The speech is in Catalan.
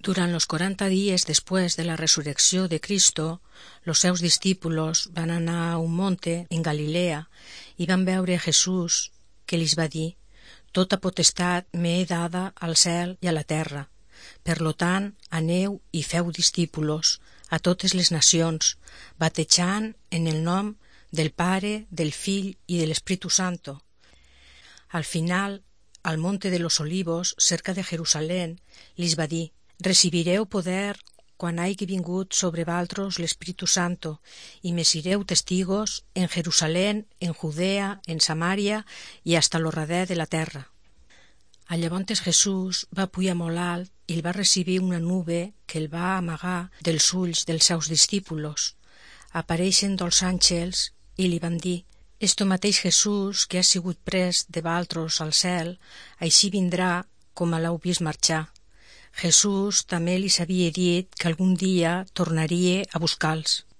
Durant los 40 dies després de la resurrecció de Cristo, los seus discípulos van anar a un monte en Galilea i van veure a Jesús, que els va dir: «Tota potestat m'he dada al cel i a la terra. Per lo tant, aneu i feu discípulos a totes les nacions, batejant en el nom del Pare, del Fill i de l'Espíritu Santo». Al final, al monte de los Olivos, cerca de Jerusalén, els va dir: «Recibireu poder quan hagi vingut sobre valtros l'Espíritu Santo, i me sereu testigos en Jerusalén, en Judea, en Samaria i hasta lo rader de la terra». Llavors Jesús va pujar molt alt i el va recibir una nube que el va amagar dels ulls dels seus discípulos. Apareixen dos àngels i li van dir: «Esto mateix Jesús que ha sigut pres de valtros al cel, així vindrà com l'heu vist marxar». Jesús també li havia dit que algun dia tornaria a buscar-los.